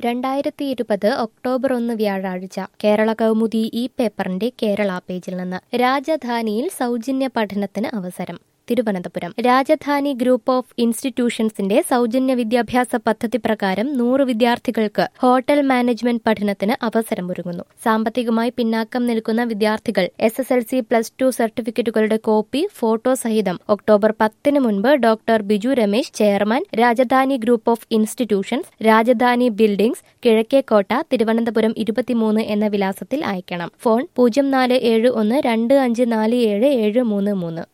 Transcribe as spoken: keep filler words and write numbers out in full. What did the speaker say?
രണ്ടായിരത്തി ഇരുപത് ഒക്ടോബർ ഒന്ന് വ്യാഴാഴ്ച കേരള കൗമുദി ഈ പേപ്പറിന്റെ കേരള പേജിൽ നിന്ന് രാജധാനിയിൽ സൗജന്യ പഠനത്തിന് അവസരം. തിരുവനന്തപുരം രാജധാനി ഗ്രൂപ്പ് ഓഫ് ഇൻസ്റ്റിറ്റ്യൂഷൻസിന്റെ സൗജന്യ വിദ്യാഭ്യാസ പദ്ധതി പ്രകാരം നൂറ് വിദ്യാർത്ഥികൾക്ക് ഹോട്ടൽ മാനേജ്മെന്റ് പഠനത്തിന് അവസരമൊരുങ്ങുന്നു. സാമ്പത്തികമായി പിന്നാക്കം നിൽക്കുന്ന വിദ്യാർത്ഥികൾ S S L C plus two സർട്ടിഫിക്കറ്റുകളുടെ കോപ്പി ഫോട്ടോ സഹിതം ഒക്ടോബർ പത്തിന് മുൻപ് doctor Biju Ramesh, chairman, Rajadhani group of institutions, Rajadhani buildings, Kizhakkekotta, Thiruvananthapuram ഇരുപത്തിമൂന്ന് എന്ന വിലാസത്തിൽ അയക്കണം. ഫോൺ പൂജ്യം നാല് ഏഴ് ഒന്ന് രണ്ട് അഞ്ച് നാല് ഏഴ് ഏഴ് മൂന്ന് മൂന്ന്.